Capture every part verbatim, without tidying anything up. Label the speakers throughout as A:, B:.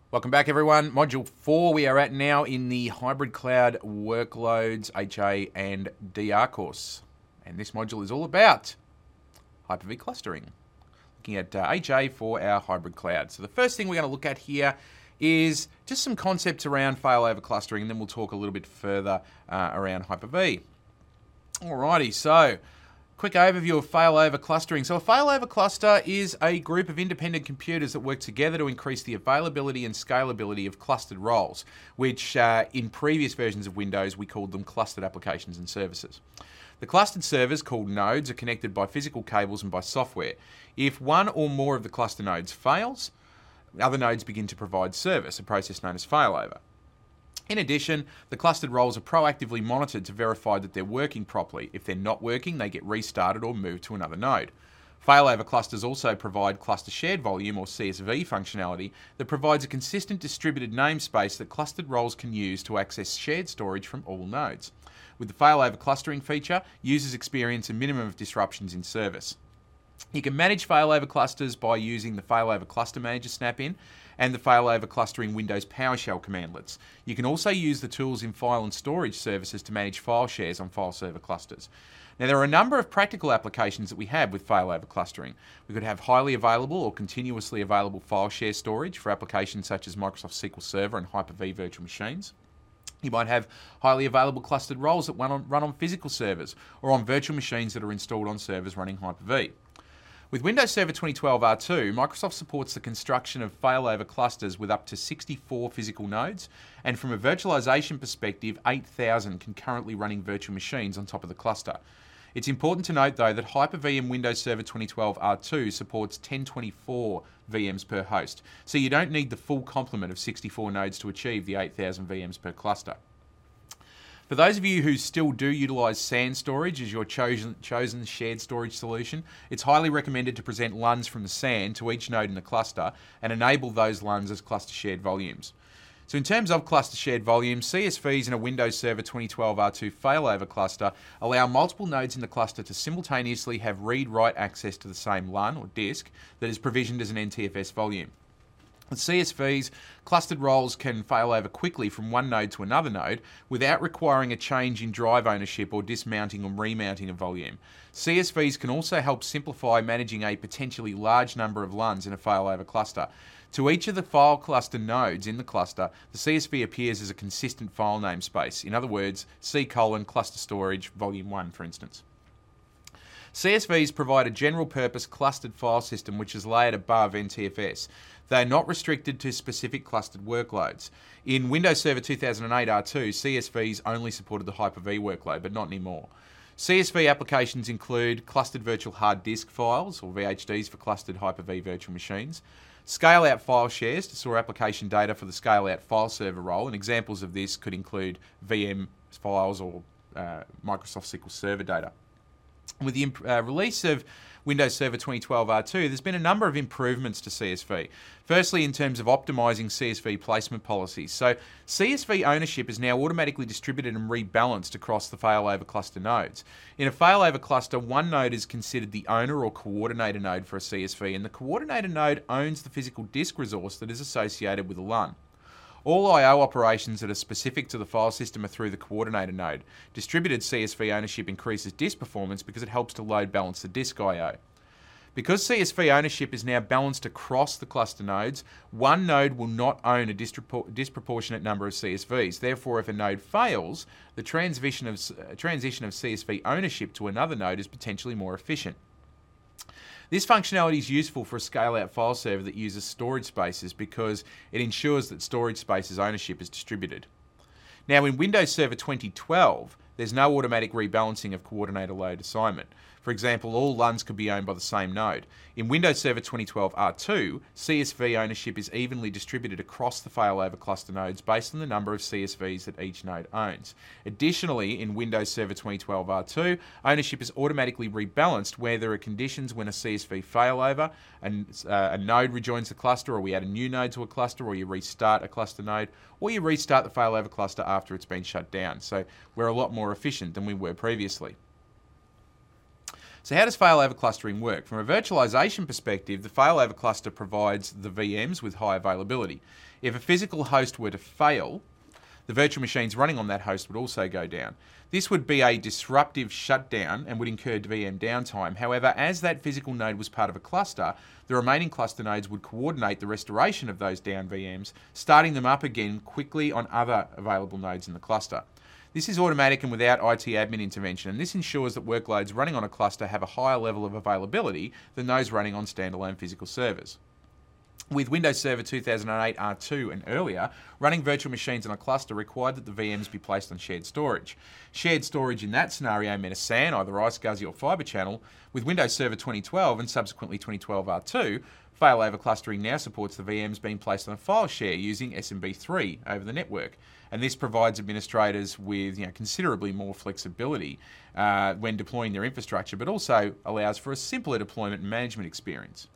A: Welcome back, everyone. Module four, we are at now in the Hybrid Cloud Workloads H A and D R course. And this module is all about Hyper-V clustering, looking at uh, H A for our hybrid cloud. So the first thing we're going to look at here is just some concepts around failover clustering, and then we'll talk a little bit further uh, around Hyper-V. Alrighty, so quick overview of failover clustering. So a failover cluster is a group of independent computers that work together to increase the availability and scalability of clustered roles, which uh, in previous versions of Windows we called them clustered applications and services. The clustered servers, called nodes, are connected by physical cables and by software. If one or more of the cluster nodes fails, other nodes begin to provide service, a process known as failover. In addition, the clustered roles are proactively monitored to verify that they're working properly. If they're not working, they get restarted or moved to another node. Failover clusters also provide cluster shared volume, or C S V functionality, that provides a consistent distributed namespace that clustered roles can use to access shared storage from all nodes. With the failover clustering feature, users experience a minimum of disruptions in service. You can manage failover clusters by using the Failover Cluster Manager snap-in and the Failover Clustering Windows PowerShell commandlets. You can also use the tools in file and storage services to manage file shares on file server clusters. Now, there are a number of practical applications that we have with failover clustering. We could have highly available or continuously available file share storage for applications such as Microsoft S Q L Server and Hyper-V virtual machines. You might have highly available clustered roles that run on, run on physical servers or on virtual machines that are installed on servers running Hyper-V. With Windows Server twenty twelve R two, Microsoft supports the construction of failover clusters with up to sixty-four physical nodes, and from a virtualization perspective, eight thousand concurrently running virtual machines on top of the cluster. It's important to note, though, that Hyper-V in Windows Server twenty twelve R two supports ten twenty-four V Ms per host, so you don't need the full complement of sixty-four nodes to achieve the eight thousand V Ms per cluster. For those of you who still do utilize SAN storage as your chosen, chosen shared storage solution, it's highly recommended to present L U Ns from the SAN to each node in the cluster and enable those L U Ns as cluster shared volumes. So in terms of cluster shared volumes, C S Vs in a Windows Server twenty twelve R two failover cluster allow multiple nodes in the cluster to simultaneously have read-write access to the same L U N or disk that is provisioned as an N T F S volume. With C S Vs, clustered roles can fail over quickly from one node to another node without requiring a change in drive ownership or dismounting or remounting a volume. C S Vs can also help simplify managing a potentially large number of L U Ns in a failover cluster. To each of the file cluster nodes in the cluster, the C S V appears as a consistent file namespace. In other words, C colon cluster storage volume one, for instance. C S Vs provide a general purpose clustered file system which is layered above N T F S. They are not restricted to specific clustered workloads. In Windows Server two thousand eight R two, C S Vs only supported the Hyper-V workload, but not anymore. C S V applications include clustered virtual hard disk files, or V H Ds for clustered Hyper-V virtual machines, scale-out file shares to store application data for the scale-out file server role, and examples of this could include V M files or uh, Microsoft S Q L Server data. With the uh, release of Windows Server twenty twelve R two, there's been a number of improvements to C S V. Firstly, in terms of optimizing C S V placement policies. So C S V ownership is now automatically distributed and rebalanced across the failover cluster nodes. In a failover cluster, one node is considered the owner or coordinator node for a C S V, and the coordinator node owns the physical disk resource that is associated with a L U N. All I O operations that are specific to the file system are through the coordinator node. Distributed C S V ownership increases disk performance because it helps to load balance the disk I O. Because C S V ownership is now balanced across the cluster nodes, one node will not own a dispropor- disproportionate number of C S Vs. Therefore, if a node fails, the transition of, uh, transition of C S V ownership to another node is potentially more efficient. This functionality is useful for a scale-out file server that uses storage spaces because it ensures that storage spaces ownership is distributed. Now, in Windows Server twenty twelve, there's no automatic rebalancing of coordinator load assignment. For example, all L U Ns could be owned by the same node. In Windows Server twenty twelve R two, C S V ownership is evenly distributed across the failover cluster nodes based on the number of C S Vs that each node owns. Additionally, in Windows Server twenty twelve R two, ownership is automatically rebalanced where there are conditions when a C S V failover and uh, a node rejoins the cluster, or we add a new node to a cluster, or you restart a cluster node, or you restart the failover cluster after it's been shut down. So we're a lot more efficient than we were previously. So how does failover clustering work? From a virtualization perspective, the failover cluster provides the V Ms with high availability. If a physical host were to fail, the virtual machines running on that host would also go down. This would be a disruptive shutdown and would incur V M downtime. However, as that physical node was part of a cluster, the remaining cluster nodes would coordinate the restoration of those down V Ms, starting them up again quickly on other available nodes in the cluster. This is automatic and without I T admin intervention, and this ensures that workloads running on a cluster have a higher level of availability than those running on standalone physical servers. With Windows Server two thousand eight R two and earlier, running virtual machines on a cluster required that the V Ms be placed on shared storage. Shared storage in that scenario meant a S A N, either iSCSI or Fibre Channel. With Windows Server twenty twelve and subsequently twenty twelve R two, failover clustering now supports the V Ms being placed on a file share using S M B three over the network. And this provides administrators with you know, considerably more flexibility uh, when deploying their infrastructure, but also allows for a simpler deployment and management experience.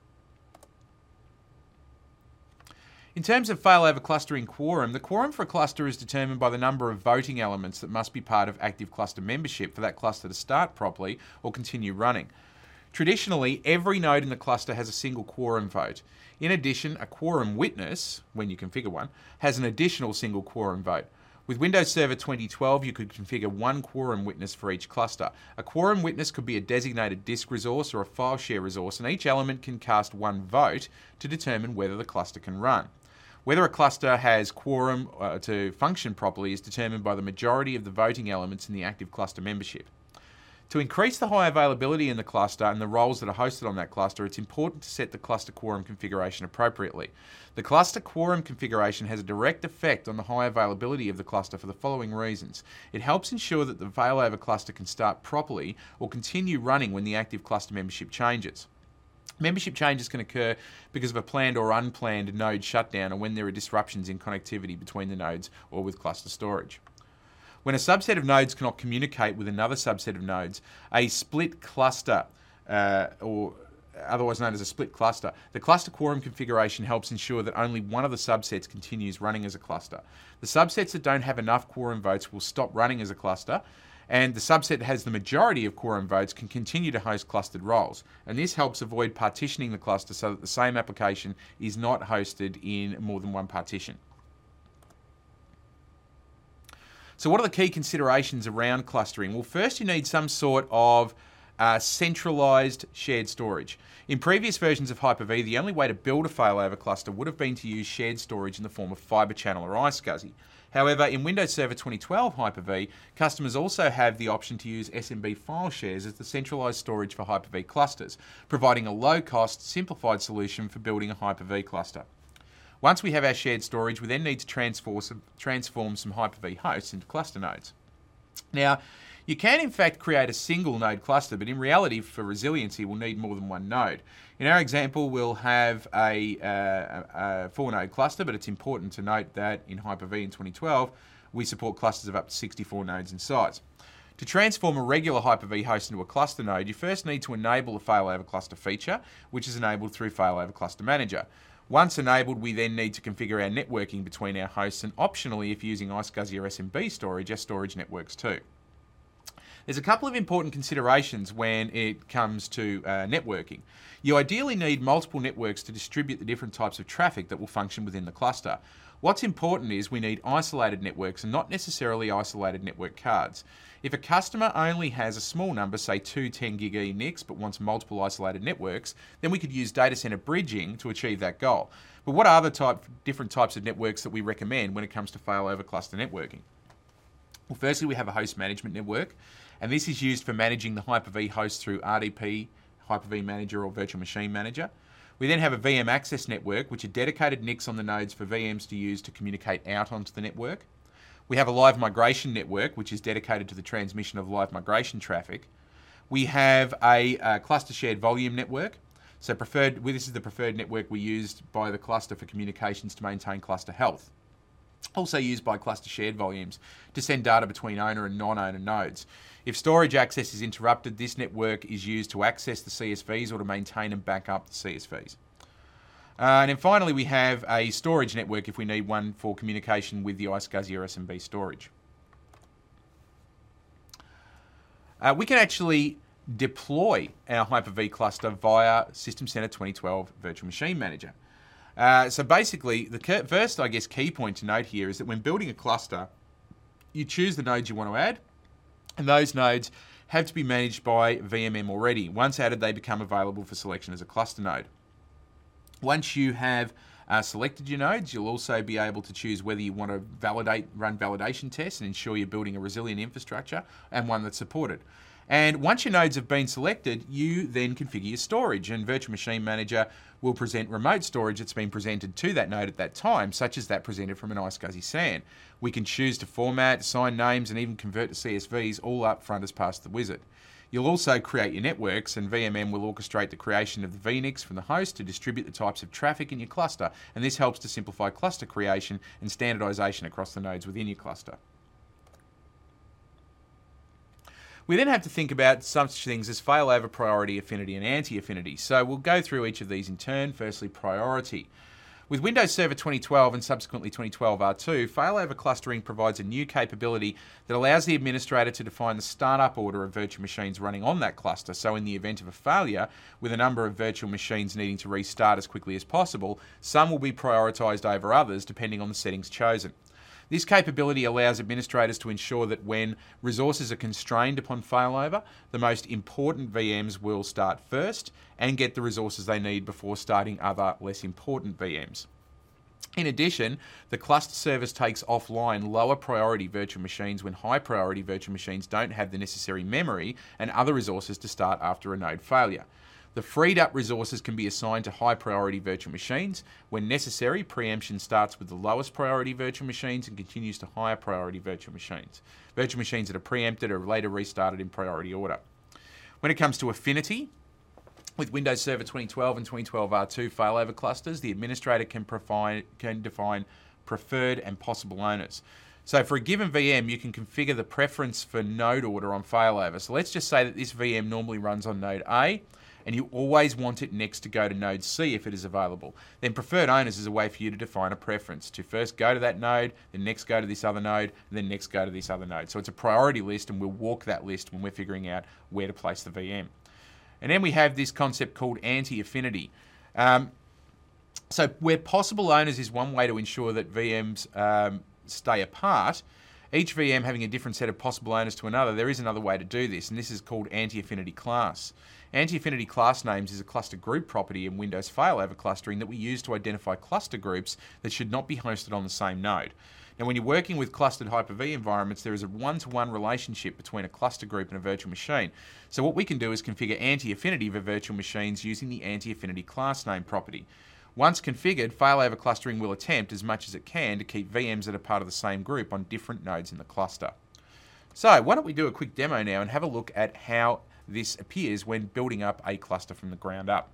A: In terms of failover clustering quorum, the quorum for a cluster is determined by the number of voting elements that must be part of active cluster membership for that cluster to start properly or continue running. Traditionally, every node in the cluster has a single quorum vote. In addition, a quorum witness, when you configure one, has an additional single quorum vote. With Windows Server twenty twelve, you could configure one quorum witness for each cluster. A quorum witness could be a designated disk resource or a file share resource, and each element can cast one vote to determine whether the cluster can run. Whether a cluster has quorum uh, to function properly is determined by the majority of the voting elements in the active cluster membership. To increase the high availability in the cluster and the roles that are hosted on that cluster, it's important to set the cluster quorum configuration appropriately. The cluster quorum configuration has a direct effect on the high availability of the cluster for the following reasons. It helps ensure that the failover cluster can start properly or continue running when the active cluster membership changes. Membership changes can occur because of a planned or unplanned node shutdown or when there are disruptions in connectivity between the nodes or with cluster storage. When a subset of nodes cannot communicate with another subset of nodes, a split cluster, uh, or otherwise known as a split cluster, the cluster quorum configuration helps ensure that only one of the subsets continues running as a cluster. The subsets that don't have enough quorum votes will stop running as a cluster, and the subset that has the majority of quorum votes can continue to host clustered roles. And this helps avoid partitioning the cluster so that the same application is not hosted in more than one partition. So what are the key considerations around clustering? Well, first you need some sort of uh, centralized shared storage. In previous versions of Hyper-V, the only way to build a failover cluster would have been to use shared storage in the form of Fibre Channel or iSCSI. However, in Windows Server twenty twelve Hyper-V, customers also have the option to use S M B file shares as the centralized storage for Hyper-V clusters, providing a low-cost, simplified solution for building a Hyper-V cluster. Once we have our shared storage, we then need to transform some, transform some Hyper-V hosts into cluster nodes. Now, you can in fact create a single node cluster, but in reality, for resiliency, we'll need more than one node. In our example, we'll have a, uh, a four node cluster, but it's important to note that in Hyper-V in twenty twelve, we support clusters of up to sixty-four nodes in size. To transform a regular Hyper-V host into a cluster node, you first need to enable the failover cluster feature, which is enabled through Failover Cluster Manager. Once enabled, we then need to configure our networking between our hosts, and optionally, if using iSCSI or S M B storage, our storage networks too. There's a couple of important considerations when it comes to uh, networking. You ideally need multiple networks to distribute the different types of traffic that will function within the cluster. What's important is we need isolated networks and not necessarily isolated network cards. If a customer only has a small number, say two ten gig E N I Cs, but wants multiple isolated networks, then we could use data center bridging to achieve that goal. But what are the type, different types of networks that we recommend when it comes to failover cluster networking? Well, firstly, we have a host management network, and this is used for managing the Hyper-V host through R D P, Hyper-V Manager, or Virtual Machine Manager. We then have a V M access network, which are dedicated N I Cs on the nodes for V Ms to use to communicate out onto the network. We have a live migration network, which is dedicated to the transmission of live migration traffic. We have a, a cluster shared volume network. So preferred, well, this is the preferred network we used by the cluster for communications to maintain cluster health. Also used by cluster shared volumes to send data between owner and non-owner nodes. If storage access is interrupted, this network is used to access the C S Vs or to maintain and back up the C S Vs. Uh, and then finally, we have a storage network if we need one for communication with the iSCSI or S M B storage. Uh, we can actually deploy our Hyper-V cluster via System Center twenty twelve Virtual Machine Manager. Uh, so basically, the first, I guess, key point to note here is that when building a cluster, you choose the nodes you want to add, and those nodes have to be managed by V M M already. Once added, they become available for selection as a cluster node. Once you have uh, selected your nodes, you'll also be able to choose whether you want to validate, run validation tests and ensure you're building a resilient infrastructure and one that's supported. And once your nodes have been selected, you then configure your storage, and Virtual Machine Manager will present remote storage that's been presented to that node at that time, such as that presented from an iSCSI S A N. We can choose to format, assign names, and even convert to C S Vs all up front as past the wizard. You'll also create your networks, and V M M will orchestrate the creation of the V NICs from the host to distribute the types of traffic in your cluster, and this helps to simplify cluster creation and standardization across the nodes within your cluster. We then have to think about such things as failover, priority, affinity, and anti-affinity. So we'll go through each of these in turn. Firstly, priority. With Windows Server twenty twelve and subsequently twenty twelve R two, failover clustering provides a new capability that allows the administrator to define the startup order of virtual machines running on that cluster. So in the event of a failure, with a number of virtual machines needing to restart as quickly as possible, some will be prioritized over others depending on the settings chosen. This capability allows administrators to ensure that when resources are constrained upon failover, the most important V Ms will start first and get the resources they need before starting other less important V Ms. In addition, the cluster service takes offline lower priority virtual machines when high priority virtual machines don't have the necessary memory and other resources to start after a node failure. The freed up resources can be assigned to high priority virtual machines. When necessary, preemption starts with the lowest priority virtual machines and continues to higher priority virtual machines. Virtual machines that are preempted are later restarted in priority order. When it comes to affinity, with Windows Server twenty twelve and twenty twelve R two failover clusters, the administrator can, provide, can define preferred and possible owners. So for a given V M, you can configure the preference for node order on failover. So let's just say that this V M normally runs on node A, and you always want it next to go to node C if it is available. Then preferred owners is a way for you to define a preference, to first go to that node, then next go to this other node, and then next go to this other node. So it's a priority list, and we'll walk that list when we're figuring out where to place the V M. And then we have this concept called anti-affinity. Um, so where possible owners is one way to ensure that V Ms um, stay apart, each V M having a different set of possible owners to another, there is another way to do this, and this is called anti-affinity class. Anti-affinity class names is a cluster group property in Windows failover clustering that we use to identify cluster groups that should not be hosted on the same node. Now, when you're working with clustered Hyper-V environments, there is a one-to-one relationship between a cluster group and a virtual machine. So what we can do is configure anti-affinity for virtual machines using the anti-affinity class name property. Once configured, failover clustering will attempt as much as it can to keep V Ms that are part of the same group on different nodes in the cluster. So why don't we do a quick demo now and have a look at how this appears when building up a cluster from the ground up.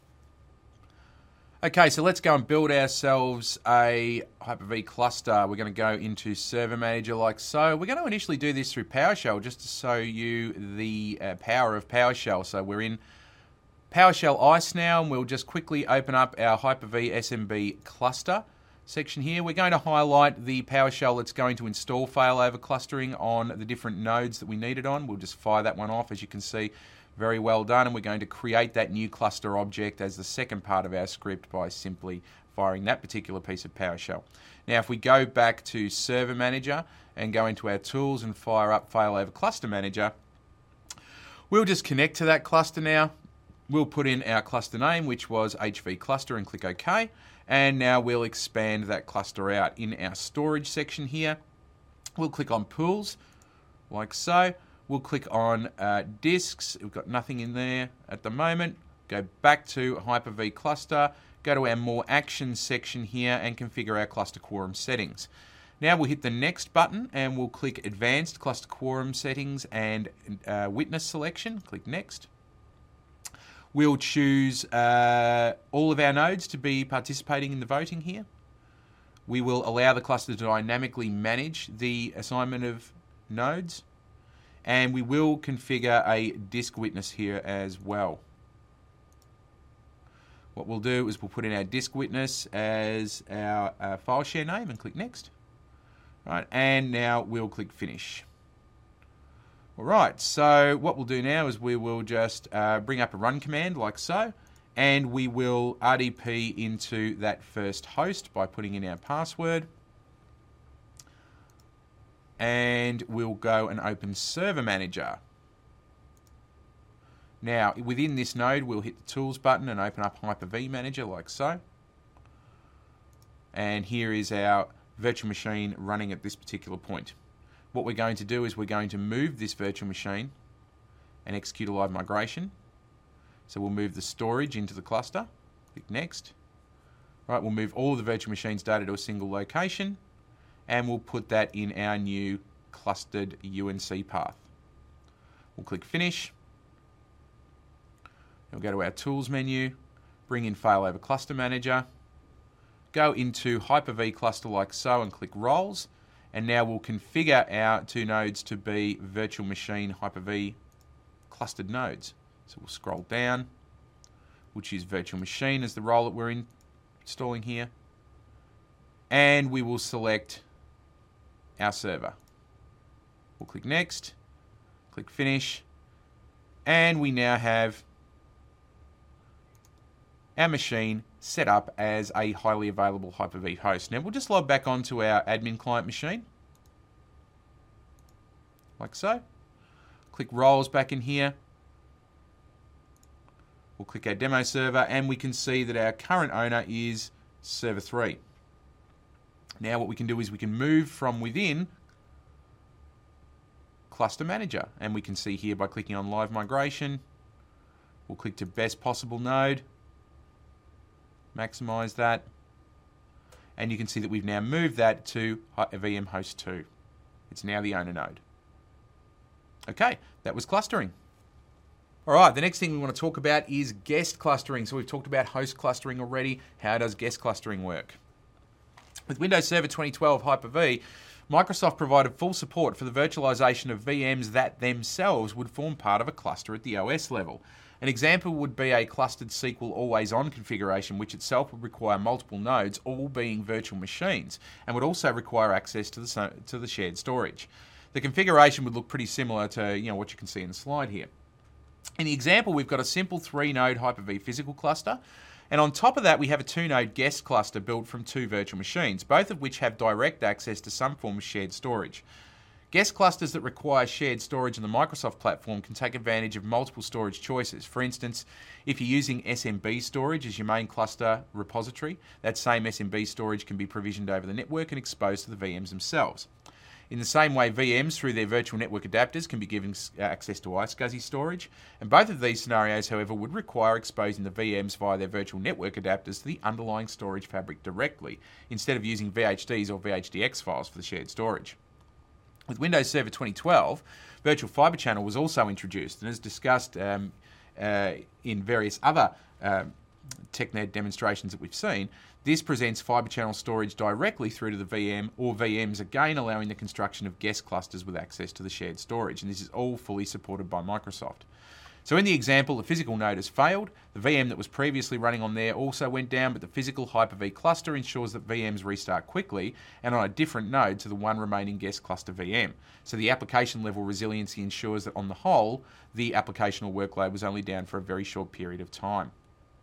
A: Okay, so let's go and build ourselves a Hyper-V cluster. We're going to go into Server Manager like so. We're going to initially do this through PowerShell just to show you the uh, power of PowerShell. So we're in PowerShell ICE now, and we'll just quickly open up our Hyper-V S M B cluster section here. We're going to highlight the PowerShell that's going to install failover clustering on the different nodes that we need it on. We'll just fire that one off, as you can see. Very well done, and we're going to create that new cluster object as the second part of our script by simply firing that particular piece of PowerShell. Now if we go back to Server Manager and go into our tools and fire up Failover Cluster Manager, we'll just connect to that cluster now. We'll put in our cluster name, which was H V Cluster, and click OK. And now we'll expand that cluster out. In our storage section here, we'll click on Pools, like so. We'll click on uh, Disks. We've got nothing in there at the moment. Go back to Hyper-V Cluster, go to our More Actions section here and configure our cluster quorum settings. Now we'll hit the Next button and we'll click Advanced Cluster Quorum Settings and uh, Witness Selection. Click Next. We'll choose uh, all of our nodes to be participating in the voting here. We will allow the cluster to dynamically manage the assignment of nodes. And we will configure a disk witness here as well. What we'll do is we'll put in our disk witness as our uh, file share name and click Next. Right, and now we'll click Finish. All right, so what we'll do now is we will just uh, bring up a run command like so, and we will R D P into that first host by putting in our password. And we'll go and open Server Manager. Now, within this node, we'll hit the Tools button and open up Hyper-V Manager like so. And here is our virtual machine running at this particular point. What we're going to do is we're going to move this virtual machine and execute a live migration. So we'll move the storage into the cluster. Click Next. Right, we'll move all of the virtual machine's data to a single location, and we'll put that in our new clustered U N C path. We'll click Finish. We'll go to our Tools menu, bring in Failover Cluster Manager, go into Hyper-V Cluster like so and click Roles, and now we'll configure our two nodes to be virtual machine Hyper-V clustered nodes. So we'll scroll down, we'll choose virtual machine as the role that we're in, installing here, and we will select our server. We'll click Next, click Finish, and we now have our machine set up as a highly available Hyper-V host. Now we'll just log back onto our admin client machine, like so. Click Roles back in here. We'll click our demo server, and we can see that our current owner is server three. Now what we can do is we can move from within Cluster Manager, and we can see here by clicking on Live Migration, we'll click to best possible node, maximize that, and you can see that we've now moved that to V M host two. It's now the owner node. Okay, that was clustering. All right, the next thing we want to talk about is guest clustering. So we've talked about host clustering already. How does guest clustering work? With Windows Server twenty twelve Hyper-V, Microsoft provided full support for the virtualization of V Ms that themselves would form part of a cluster at the O S level. An example would be a clustered S Q L always-on configuration, which itself would require multiple nodes, all being virtual machines, and would also require access to the, to the shared storage. The configuration would look pretty similar to you know what you can see in the slide here. In the example, we've got a simple three-node Hyper-V physical cluster, and on top of that, we have a two-node guest cluster built from two virtual machines, both of which have direct access to some form of shared storage. Guest clusters that require shared storage on the Microsoft platform can take advantage of multiple storage choices. For instance, if you're using S M B storage as your main cluster repository, that same S M B storage can be provisioned over the network and exposed to the V Ms themselves. In the same way, V Ms, through their virtual network adapters, can be given access to iSCSI storage, and both of these scenarios, however, would require exposing the V Ms via their virtual network adapters to the underlying storage fabric directly, instead of using V H Ds or V H D X files for the shared storage. With Windows Server twenty twelve, Virtual Fibre Channel was also introduced, and as discussed um, uh, in various other um, TechNet demonstrations that we've seen, this presents fibre channel storage directly through to the V M or V Ms, again allowing the construction of guest clusters with access to the shared storage, and this is all fully supported by Microsoft. So in the example, the physical node has failed, the V M that was previously running on there also went down, but the physical Hyper-V cluster ensures that V Ms restart quickly and on a different node to the one remaining guest cluster V M. So the application level resiliency ensures that on the whole, the applicational workload was only down for a very short period of time.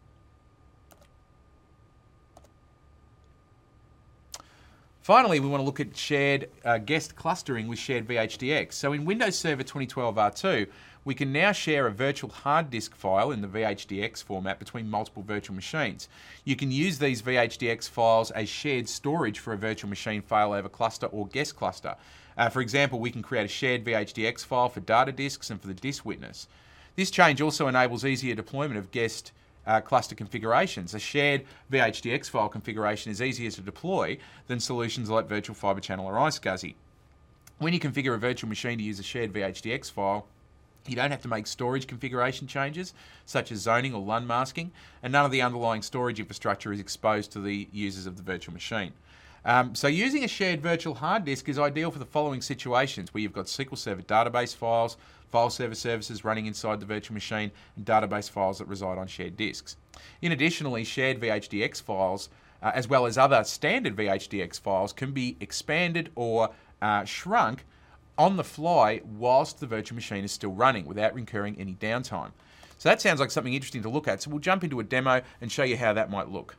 A: Finally, we want to look at shared uh, guest clustering with shared V H D X. So in Windows Server twenty twelve R two, we can now share a virtual hard disk file in the V H D X format between multiple virtual machines. You can use these V H D X files as shared storage for a virtual machine failover cluster or guest cluster. Uh, for example, we can create a shared V H D X file for data disks and for the disk witness. This change also enables easier deployment of guest Uh, cluster configurations. A shared V H D X file configuration is easier to deploy than solutions like Virtual Fibre Channel or iSCSI. When you configure a virtual machine to use a shared V H D X file, you don't have to make storage configuration changes, such as zoning or LUN masking, and none of the underlying storage infrastructure is exposed to the users of the virtual machine. Um, so using a shared virtual hard disk is ideal for the following situations, where you've got S Q L Server database files, file server services running inside the virtual machine, and database files that reside on shared disks. In additionally, shared V H D X files, uh, as well as other standard V H D X files, can be expanded or uh, shrunk on the fly whilst the virtual machine is still running without incurring any downtime. So that sounds like something interesting to look at. So we'll jump into a demo and show you how that might look.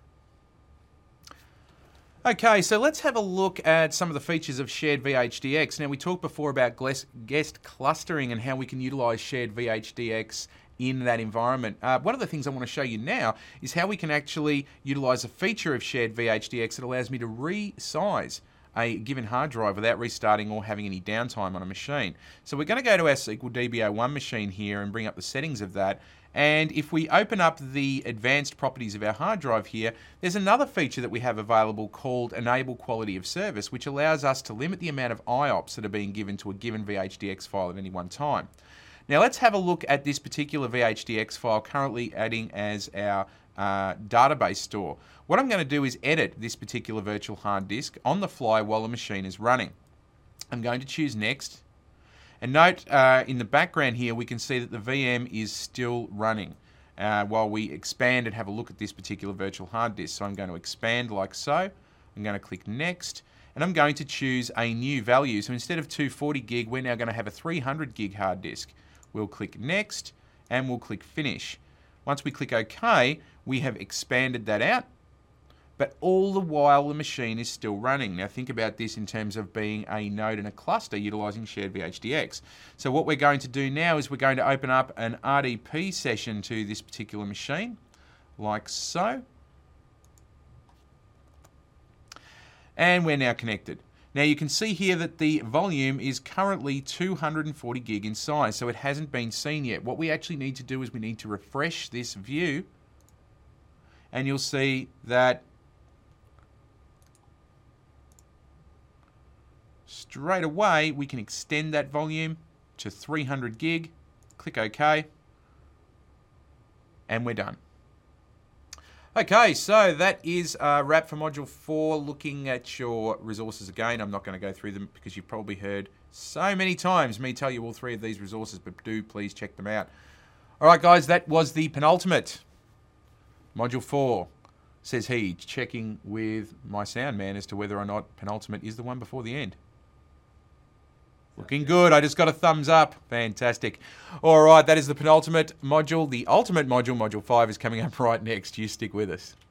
A: Okay, so let's have a look at some of the features of Shared V H D X. Now, we talked before about guest clustering and how we can utilize Shared V H D X in that environment. Uh, one of the things I want to show you now is how we can actually utilize a feature of Shared V H D X that allows me to resize a given hard drive without restarting or having any downtime on a machine. So we're going to go to our S Q L D B O one machine here and bring up the settings of that. And if we open up the advanced properties of our hard drive here, there's another feature that we have available called Enable Quality of Service, which allows us to limit the amount of I O P S that are being given to a given V H D X file at any one time. Now let's have a look at this particular V H D X file currently adding as our uh, database store. What I'm going to do is edit this particular virtual hard disk on the fly while the machine is running. I'm going to choose Next. And note uh, in the background here we can see that the V M is still running uh, while we expand and have a look at this particular virtual hard disk. So I'm going to expand like so. I'm going to click Next and I'm going to choose a new value. So instead of two hundred forty gig, we're now going to have a three hundred gig hard disk. We'll click Next and we'll click Finish. Once we click OK, we have expanded that out, but all the while the machine is still running. Now think about this in terms of being a node in a cluster utilizing Shared V H D X. So what we're going to do now is we're going to open up an R D P session to this particular machine, like so. And we're now connected. Now you can see here that the volume is currently two hundred forty gig in size, so it hasn't been seen yet. What we actually need to do is we need to refresh this view, and you'll see that straight away we can extend that volume to three hundred gig, click OK, and we're done. Okay, so that is a wrap for Module four. Looking at your resources again, I'm not going to go through them because you've probably heard so many times me tell you all three of these resources, but do please check them out. All right, guys, that was the penultimate. Module four, says he, checking with my sound man as to whether or not penultimate is the one before the end. Looking good. I just got a thumbs up. Fantastic. All right, that is the penultimate module. The ultimate module, Module five, is coming up right next. You stick with us.